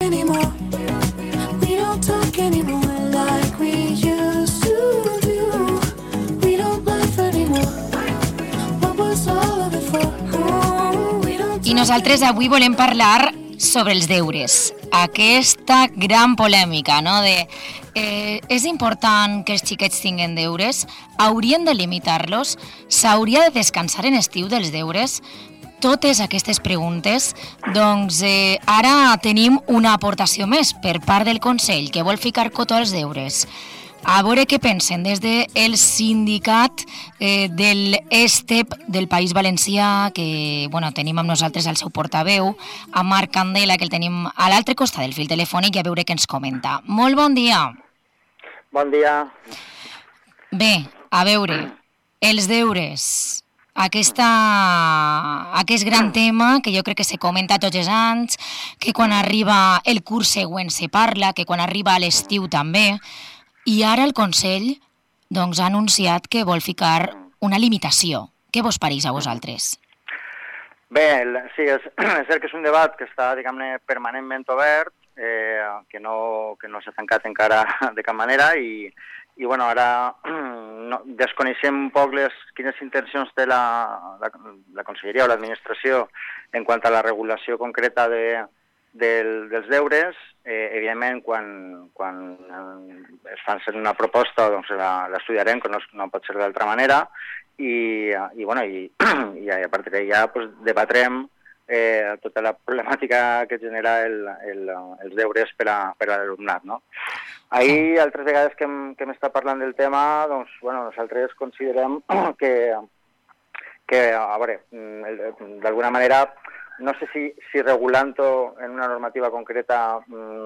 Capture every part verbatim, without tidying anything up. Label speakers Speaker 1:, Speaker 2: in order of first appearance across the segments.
Speaker 1: anymore. We don't talk anymore like we used to do. We don't laugh anymore. What was all of it for? Oh, we don't.
Speaker 2: I nosaltres avui volem parlar sobre els deures. Aquesta gran polèmica, no?, de eh, és important que els xiquets tinguen deures, haurien de limitar-los, s'hauria de descansar en estiu dels deures. Totes aquestes preguntes, doncs eh, ara tenim una aportació més per part del Consell que vol ficar cotó als deures. A veure què pensen des del sindicat eh, del ESTEP del País Valencià, que bueno, tenim amb nosaltres el seu portaveu, a Marc Candela, que el tenim a l'altre costat del fil telefònic, i a veure què ens comenta. Molt bon dia.
Speaker 3: Bon dia.
Speaker 2: Bé, a veure, els deures, aquesta, aquest gran tema que jo crec que se comenta tots els anys, que quan arriba el curs següent se parla, que quan arriba a l'estiu també. I ara el Consell doncs, ha anunciat que vol ficar una limitació. Què vos pareix a vosaltres?
Speaker 3: Bé, sí, és, és cert que és un debat que està, diguem-ne, permanentment obert, eh, que no, que no s'ha tancat encara de cap manera, i, i bueno, ara no, desconeixem un poc les, quines intencions té la, la, la Conselleria o l'administració en quant a la regulació concreta de, del, dels deures. Eh, evidentment, quan, quan es fan una proposta, doncs l'estudiarem, que no, no pot ser d'altra manera, i, i, bueno, i, i a partir d'allà pues, debatrem eh, tota la problemàtica que genera el, el, els deures per a, per a l'alumnat, no? Ahir, altres vegades que hem, que hem estat parlant del tema, doncs, bueno, nosaltres considerem que, que a veure, d'alguna manera, no sé si, si regulant-ho en una normativa concreta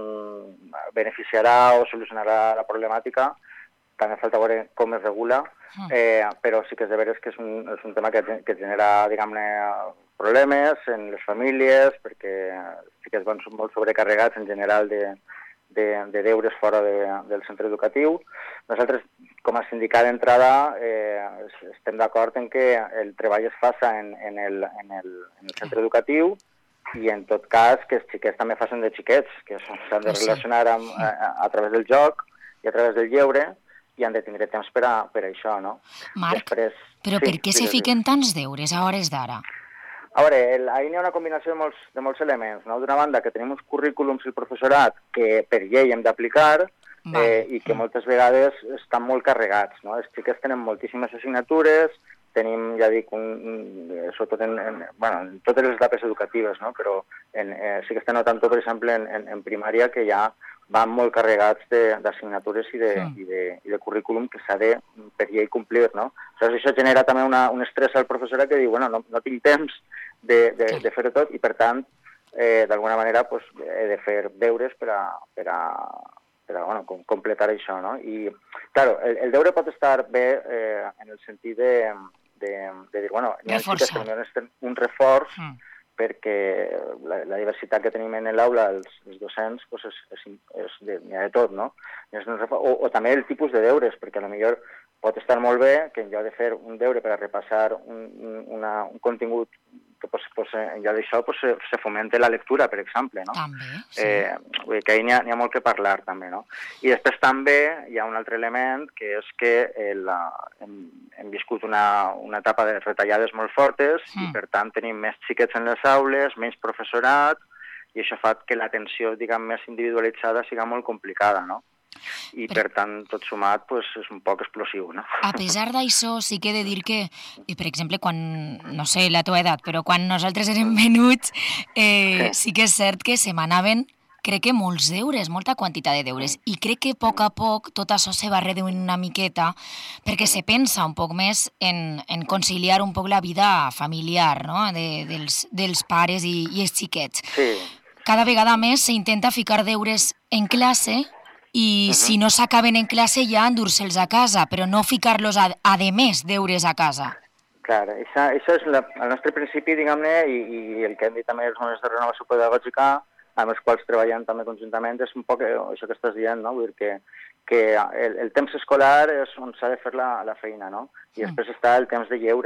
Speaker 3: mmm, beneficiarà o solucionarà la problemàtica. També falta veure com es regula, eh, però sí que és de veres que és un, és un tema que, que genera, diguem-ne, problemes en les famílies, perquè sí que es van molt sobrecarregats en general de, de, de deures fora de, del centre educatiu. Nosaltres, com a sindicat d'entrada, eh, estem d'acord en que el treball es faça en, en, el, en, el, en el centre educatiu i, en tot cas, que els xiquets també facin de xiquets, que s'han de relacionar amb, a, a través del joc i a través del lleure, i han de tindre temps per a, per a això, no?
Speaker 2: Marc, Després, però
Speaker 3: sí,
Speaker 2: per què se fiquen tants deures a hores d'ara?
Speaker 3: A veure, el, ahir n'hi ha una combinació de molts, de molts elements, no? D'una banda, que tenim uns currículums i el professorat que per llei hem d'aplicar, Eh, i que moltes vegades estan molt carregats, no? Els xiquets tenen moltíssimes assignatures, tenim, ja dic, un, un, sobretot en, en, bueno, en totes les etapes educatives, no? Però en, eh, sí que estem notant, per exemple, en, en, en primària, que ja van molt carregats d'assignatures i, de, mm. i, de, i de currículum que s'ha de, per llei, complir, no? Llavors, això genera també una, un estrès al professorat que diu, bueno, no, no tinc temps de, de, de fer-ho tot, i per tant, eh, d'alguna manera, pues, he de fer deures per a, per a per a bueno, com, completar això, no? I, claro, el, el deure pot estar bé eh, en el sentit de, de, de dir, bueno, n'hi ha xiques que necessiten un reforç mm. perquè la, la diversitat que tenim en l'aula, els, els docents, pues és, és, és de, n'hi ha de tot, no? O, o també el tipus de deures, perquè potser pot estar molt bé que en lloc de fer un deure per a repassar un, una, un contingut que pues, pues, en lloc d'això pues, se, se fomente la lectura, per exemple, no?
Speaker 2: També, sí.
Speaker 3: Eh, vull dir que ahir n'hi ha, n'hi ha molt que parlar, també, no? I després també hi ha un altre element, que és que el, hem, hem viscut una, una etapa de retallades molt fortes mm. i, per tant, tenim més xiquets en les aules, menys professorat, i això fa que l'atenció, diguem, més individualitzada siga molt complicada, no? I, Però, per tant, tot sumat, pues, és un poc explosiu, no?
Speaker 2: A pesar d'això, sí que he de dir que, per exemple, quan, no sé la teva edat, però quan nosaltres érem menuts, eh, sí que és cert que se m'anaven, crec que molts deures, molta quantitat de deures, i crec que a poc a poc tot això se va reduint una miqueta, perquè se pensa un poc més en, en conciliar un poc la vida familiar, no?, de, dels, dels pares i, i els xiquets.
Speaker 3: Sí.
Speaker 2: Cada vegada més s'intenta ficar deures en classe, i uh-huh. si no s'acaben en classe ja endur-se'ls a casa, però no ficar-los a, a de més deures a casa.
Speaker 3: Clar, això, això és la, el nostre principi, diguem-ne, i, i el que hem dit també els moments de renovació pedagògica, amb els quals treballem també conjuntament, és un poc això que estàs dient, no? Vull dir que, que el, el temps escolar és on s'ha de fer la, la feina, no? I després mm. està el temps de lleure.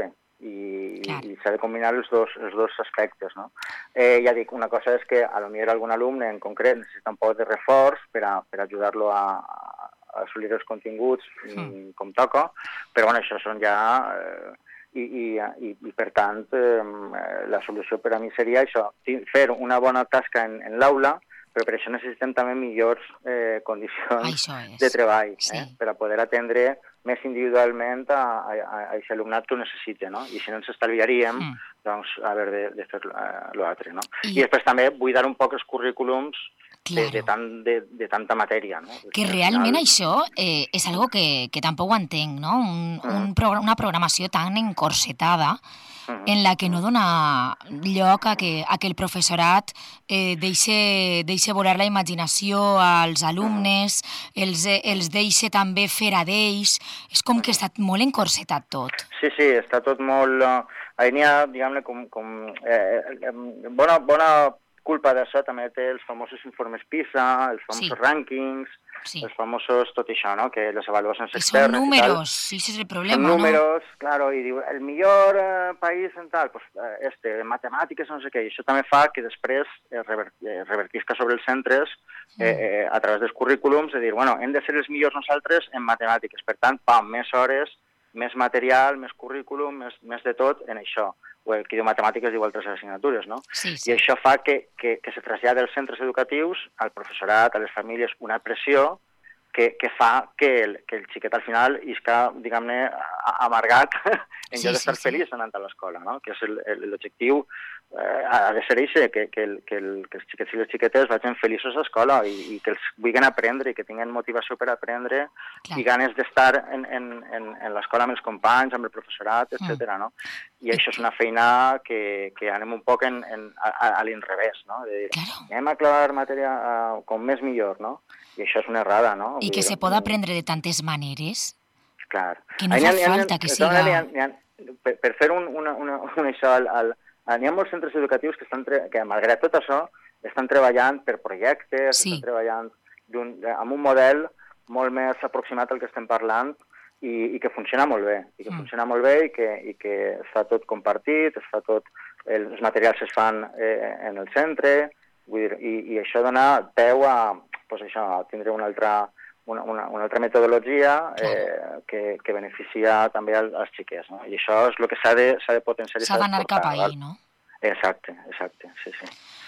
Speaker 3: i,
Speaker 2: Clar.
Speaker 3: i s'ha de combinar els dos, els dos aspectes, no? Eh, ja dic, una cosa és que a lo millor algun alumne en concret necessita un poc de reforç per a, per ajudar-lo a, a assolir els continguts mm. com toca, però bueno, això són ja... Eh, i, i, i, i per tant eh, la solució per a mi seria això, fer una bona tasca en, en l'aula, però per això necessitem també millors eh, condicions de treball, sí. eh, per a poder atendre més individualment a, a, a aquest alumnat que ho necessita, no? I si no ens estalviaríem, mm. doncs, haver de, de fer l'altre, no? I... I després també buidar un poc els currículums de, de, tant, de, de tanta matèria, no?
Speaker 2: Que realment final... això eh, és algo que, que tampoc ho entenc, no? Un, mm. un progr una programació tan encorsetada mm-hmm. en la que no dona lloc a que, a que el professorat eh, deixe, deixe volar la imaginació als alumnes, mm-hmm. els, els deixe també fer a d'ells. És com que està molt encorsetat tot.
Speaker 3: Sí, sí, està tot molt... Ahí n'hi ha, diguem-ne, com... com eh, eh, bona, bona culpa d'això també té els famosos informes PISA, els famosos sí. rànquings, sí. els famosos tot això, no? Que les avaluacions externes...
Speaker 2: I són números, sí, ese és el problema,
Speaker 3: són
Speaker 2: no?
Speaker 3: Són números, claro, i diu, el millor eh, país en tal, pues, eh, este, en matemàtiques, no sé què, i això també fa que després eh, rever, eh, revertisca sobre els centres eh, eh, a través dels currículums, de dir, bueno, hem de ser els millors nosaltres en matemàtiques, per tant, pam, més hores, més material, més currículum, més, més de tot en això. O el que diu matemàtiques diu altres assignatures, no?
Speaker 2: Sí, sí.
Speaker 3: I això fa que, que, que se trasllada dels centres educatius al professorat, a les famílies, una pressió que, que fa que el, que el xiquet al final isca, diguem-ne, amargat en lloc sí, d'estar sí, feliç sí. anant a l'escola, no? Que és l'objectiu, eh, ha de ser això, que, que, el, que, el, que els xiquets i les xiquetes vagin feliços a l'escola i, i que els vulguin aprendre i que tinguin motivació per aprendre Clar. I ganes d'estar en, en, en, en l'escola amb els companys, amb el professorat, etcètera, mm. no? I això és una feina que, que anem un poc en, en, a, a l'inrevés, no? De dir, claro. anem a clavar matèria uh, com més millor, no? I això és una errada, no?
Speaker 2: I que se pot aprendre de tantes maneres.
Speaker 3: Clar.
Speaker 2: Que no fa falta que siga...
Speaker 3: Ha, ha, per, per fer un, una, una, una això, al, al, hi ha molts centres educatius que, estan, que malgrat tot això, estan treballant per projectes, sí. estan treballant un, amb un model molt més aproximat al que estem parlant i, i que funciona molt bé, i que mm. funciona molt bé i que, i que està tot compartit, està tot, els materials es fan eh, en el centre, vull dir, i, i això dona peu a, pues això, a tindre una altra, una, una, una altra metodologia eh, que, que beneficia també als, als xiquets, no? I això és el que s'ha de, s'ha de potenciar.
Speaker 2: S'ha d'anar cap ahí, no?
Speaker 3: Exacte, exacte, sí, sí.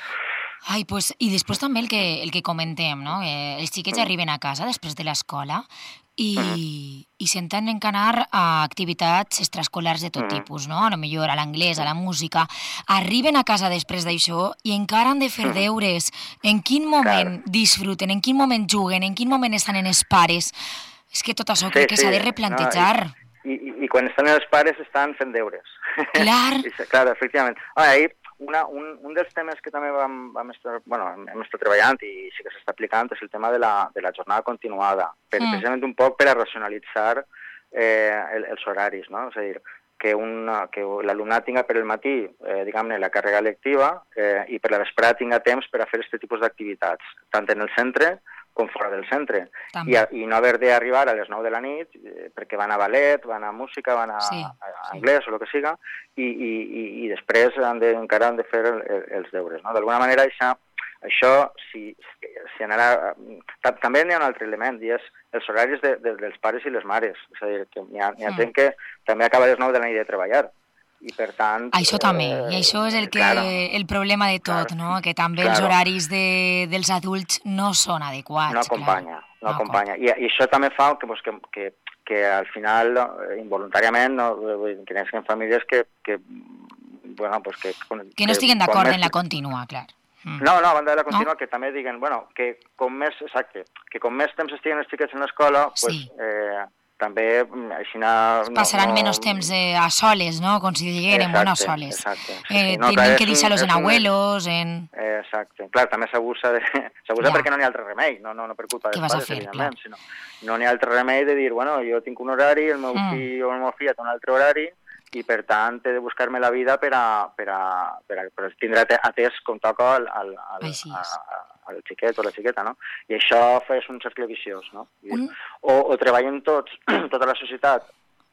Speaker 2: Ai, pues, i després també el que, el que comentem, no? Eh, els xiquets mm. arriben a casa després de l'escola i, mm. i s'entenen que anar a activitats extraescolars de tot mm. tipus, no? A lo millor a l'anglès, a la música. Arriben a casa després d'això i encara han de fer mm. deures. En quin moment Clar. disfruten, en quin moment juguen, en quin moment estan en els pares? És que tot això sí, crec que s'ha sí. de replantejar.
Speaker 3: No, i, i, I quan estan els pares estan fent deures.
Speaker 2: Clar.
Speaker 3: I, clar, efectivament. Ah, ahir, Una, un, un dels temes que també vam, vam estar, bueno, hem estat treballant i sí que s'està aplicant és el tema de la, de la jornada continuada, per, mm. precisament un poc per a racionalitzar eh, el, els horaris, no? És a dir, que, una, que l'alumnat tinga per el matí, eh, diguem-ne, la càrrega lectiva eh, i per la vesprada tinga temps per a fer aquest tipus d'activitats, tant en el centre com fora del centre. I, a, I no haver d'arribar a les nou de la nit eh, perquè van a ballet, van a música, van a, sí, a, a anglès sí. o el que siga, i, i, i, i després han de, encara han de fer el, el, els deures. No? D'alguna manera, això, això si, si anarà... També hi ha un altre element, i és els horaris de, de, dels pares i les mares. És a dir, que hi ha, hi ha mm. gent que també acaba a les nou de la nit de treballar. I per tant...
Speaker 2: Això també, eh, i això és el, que, claro, el problema de tot, claro, no? Que també claro. els horaris de, dels adults no són adequats.
Speaker 3: No acompanya, clar. no, no acompanya. I, I això també fa que, pues, que, que, que al final, involuntàriament, no, que hi ha famílies que... que bueno, pues que,
Speaker 2: que no estiguen d'acord en la contínua, clar.
Speaker 3: Mm. No, no, a banda de la contínua, no? Que també diguen, bueno, que com més, exacte, que com més temps estiguen els xiquets en l'escola, sí. pues... Eh, també així no...
Speaker 2: Passaran
Speaker 3: no,
Speaker 2: menys temps eh, a soles, no? Com si digueren, bueno, a soles.
Speaker 3: Exacte. Sí,
Speaker 2: eh,
Speaker 3: sí. No,
Speaker 2: tenen que deixar-los en abuelos, en...
Speaker 3: Exacte. Clar, també s'abusa de... s'abusa perquè no n'hi ha altre remei, no, no, no per culpa dels pares, evidentment, sinó no n'hi ha altre remei de dir, bueno, jo tinc un horari, el meu mm. fill o el meu fill té un altre horari, i per tant he de buscar-me la vida per a, per a, per a, per a tindre atès com toca al, al, al, a, al xiquet o la xiqueta, no? I això és un cercle viciós, no? Un... O, o treballem tots, tota la societat,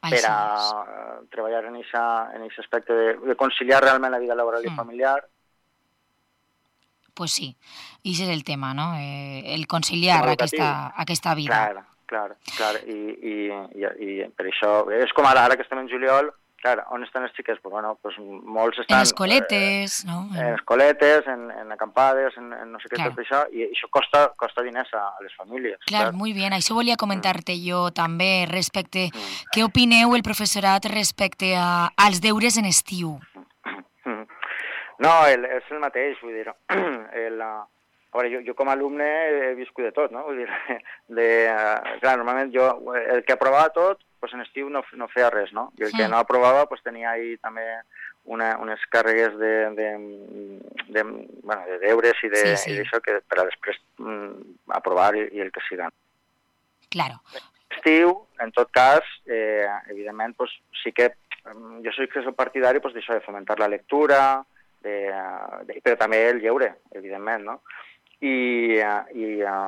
Speaker 3: per a uh, treballar en aquest aspecte de, de conciliar realment la vida laboral mm. i familiar.
Speaker 2: Pues sí, i això és el tema, no? Eh, el conciliar aquesta, aquesta vida.
Speaker 3: Clar, clar, clar, I, i, i, i per això, és com ara, ara que estem en juliol, clar, on estan els xiquets? Pues, bueno, pues, molts estan...
Speaker 2: En escoletes, eh, no?
Speaker 3: En escoletes, en, en acampades, en, en no sé què, clar. Tot això, i això costa, costa diners a, a les famílies.
Speaker 2: Clar, clar, molt bé. Això volia comentar-te mm. jo també respecte... Mm. Què opineu el professorat respecte a, als deures en estiu?
Speaker 3: No, el, és el mateix, vull dir... El, a veure, jo, jo com a alumne he viscut de tot, no? Vull dir, de, clar, normalment jo, el que aprovava tot, pues en estiu no, no feia res, no? I el que no aprovava pues tenia ahí també una, unes càrregues de, de, de, bueno, de deures i de, sí, sí. i d'això que per a després mm, aprovar i, i el que siga.
Speaker 2: Claro.
Speaker 3: Estiu, en tot cas, eh, evidentment, pues, sí que jo soc que soc partidari pues, d'això de fomentar la lectura, de, de, però també el lleure, evidentment, no? I, i,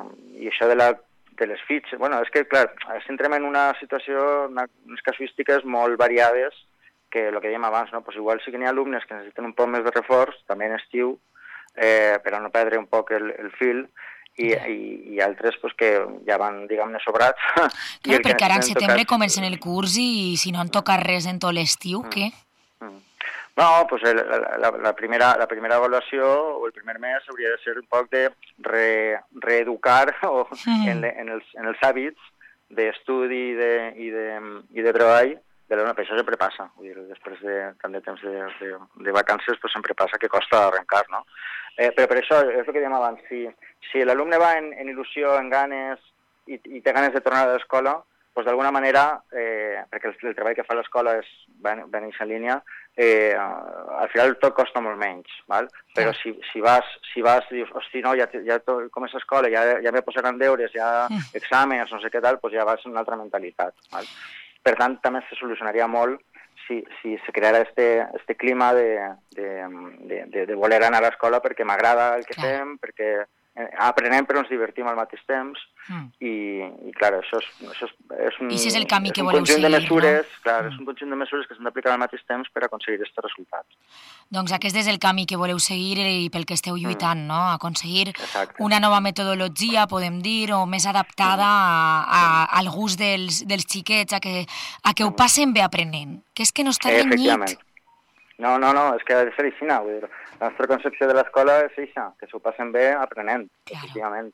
Speaker 3: i això de la de les fitxes, bueno, és que, clar, si entrem en una situació, una, unes casuístiques molt variades, que el que dèiem abans, no? Pues igual sí que n'hi ha alumnes que necessiten un poc més de reforç, també en estiu, eh, per a no perdre un poc el, el fil, i, i, i altres pues, que ja van, diguem-ne, sobrats.
Speaker 2: Clar, perquè ara en setembre tocat... comencen el curs i si no en toca res en tot l'estiu, mm. què?
Speaker 3: Mm. No, pues el, la, la, primera, la primera avaluació o el primer mes hauria de ser un poc de re, reeducar o mm. en, en, els, en els hàbits d'estudi i, de, i, de, i de treball de l'alumne. Per això sempre passa. Vull dir, després de tant de temps de, de, de vacances pues sempre passa que costa arrencar, no? Eh, però per això, és el que dèiem abans, si, si l'alumne va en, en il·lusió, en ganes i, i té ganes de tornar a l'escola, pues d'alguna manera, eh, perquè el, el treball que fa l'escola és ben, ben en línia, eh, al final tot costa molt menys, val? Però sí. si, si vas, si vas i dius, hosti, no, ja, ja tot, com és escola, ja, ja me posaran deures, ja mm. exàmens, no sé què tal, pues ja vas en una altra mentalitat, val? Per tant, també se solucionaria molt si, si se creara este, este clima de, de, de, de, de voler anar a l'escola perquè m'agrada el que Clar. fem, perquè aprenem però ens divertim al mateix temps mm. i, i clar, això és, això és, és un,
Speaker 2: I si és el camí
Speaker 3: és
Speaker 2: que
Speaker 3: un
Speaker 2: voleu
Speaker 3: conjunt
Speaker 2: seguir,
Speaker 3: de mesures,
Speaker 2: no?
Speaker 3: clar,
Speaker 2: mm.
Speaker 3: és un conjunt de mesures que s'han d'aplicar al mateix temps per aconseguir aquest resultat.
Speaker 2: Doncs aquest és el camí que voleu seguir i pel que esteu lluitant, mm. no? Aconseguir
Speaker 3: Exacte.
Speaker 2: una nova metodologia, podem dir, o més adaptada a, a, al gust dels, dels xiquets, a que, a que ho passen bé aprenent, que és que no està renyit.
Speaker 3: No, no, no, és que ha de ser així, vull dir, la nostra concepció de l'escola és això, que s'ho passen bé aprenent, claro. efectivament.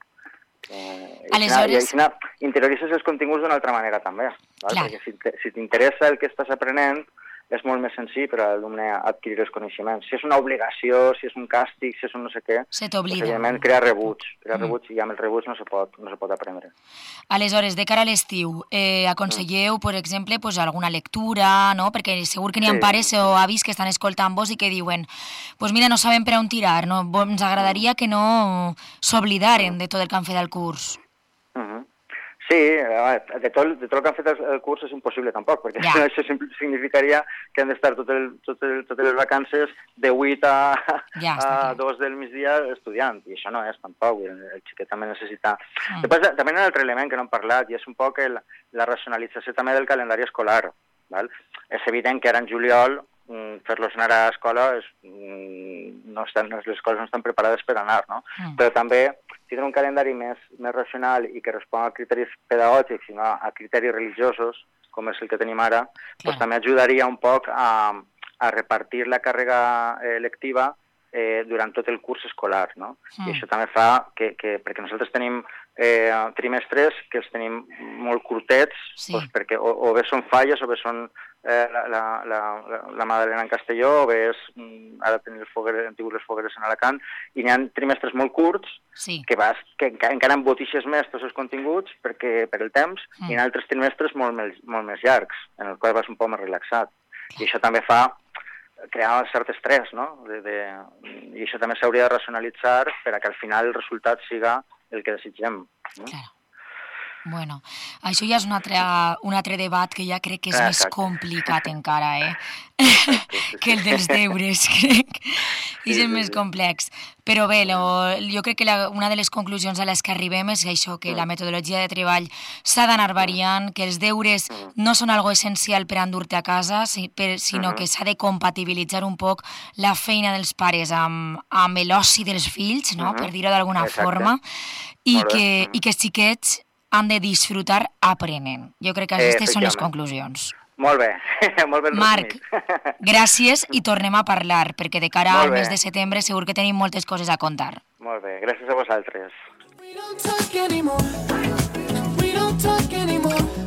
Speaker 3: Eh,
Speaker 2: Aleshores...
Speaker 3: I així interioritzes els continguts d'una altra manera també, val? Perquè si, si t'interessa el que estàs aprenent, és molt més senzill per a l'alumne adquirir els coneixements. Si és una obligació, si és un càstig, si és un no sé què,
Speaker 2: se t'oblida.
Speaker 3: Pues, evidentment crea rebuig, crea mm. rebuig i amb el rebuig no se pot, no se pot aprendre.
Speaker 2: Aleshores, de cara a l'estiu, eh, aconselleu, mm. per exemple, pues, alguna lectura, no? Perquè segur que n'hi ha sí. pares o avis que estan escoltant-vos i que diuen pues mira, no sabem per on tirar, no? Ens agradaria que no s'oblidaren de tot el que han fet al curs.
Speaker 3: Mm-hmm. Sí, de tot, de tot el que han fet el curs és impossible tampoc, perquè ja. això significaria que han d'estar tot el, tot el, totes les vacances de vuit a, ja, a dos del migdia estudiant, i això no és tampoc, el, el xiquet també necessita... Mm. Després, també hi ha un altre element que no hem parlat, i és un poc el, la racionalització també del calendari escolar. Val? És evident que ara en juliol fer-los anar a l'escola, no estan, les escoles no estan preparades per anar, no? Mm. Però també tindre un calendari més, més racional i que respon a criteris pedagògics i no a criteris religiosos, com és el que tenim ara, pues també ajudaria un poc a, a repartir la càrrega eh, lectiva eh, durant tot el curs escolar, no? Mm. I això també fa que, que perquè nosaltres tenim eh, trimestres que els tenim molt curtets, sí. pues perquè o, o bé són falles o bé són eh, la, la, la, la Madalena en Castelló, o bé és, ara tenim les fogueres, han tingut les fogueres en Alacant, i n'hi ha trimestres molt curts sí. que, vas, que encara embotixes més tots els continguts perquè, per el temps, mm. i en altres trimestres molt més, molt més llargs, en el qual vas un poc més relaxat. I això també fa crear cert estrès, no? De, de, I això també s'hauria de racionalitzar per a que al final el resultat siga el que desitgem. No?
Speaker 2: Claro. Bueno, això ja és un altre, un altre debat que ja crec que és
Speaker 3: Exacte.
Speaker 2: més complicat encara, eh? Exacte, sí, sí. Que el dels deures, crec. I és
Speaker 3: Sí, sí,
Speaker 2: més
Speaker 3: sí.
Speaker 2: complex. Però bé, lo, jo crec que la, una de les conclusions a les que arribem és això, que la metodologia de treball s'ha d'anar variant, que els deures no són algo essencial per endur-te a casa, si, per, sinó que s'ha de compatibilitzar un poc la feina dels pares amb, amb l'oci dels fills, no? Per dir-ho d'alguna
Speaker 3: Exacte.
Speaker 2: forma, i
Speaker 3: Molt bé.
Speaker 2: que,
Speaker 3: Mhm.
Speaker 2: i que els xiquets han de disfrutar aprenent. Jo crec que
Speaker 3: Eh,
Speaker 2: aquestes són les
Speaker 3: efectivament.
Speaker 2: conclusions.
Speaker 3: Molt bé, molt ben
Speaker 2: Marc,
Speaker 3: resumit.
Speaker 2: gràcies i tornem a parlar, perquè de cara
Speaker 3: Molt
Speaker 2: al
Speaker 3: bé.
Speaker 2: mes de setembre segur que tenim moltes coses a contar.
Speaker 3: Molt bé, gràcies a vosaltres.
Speaker 1: We don't talk anymore. We don't talk anymore.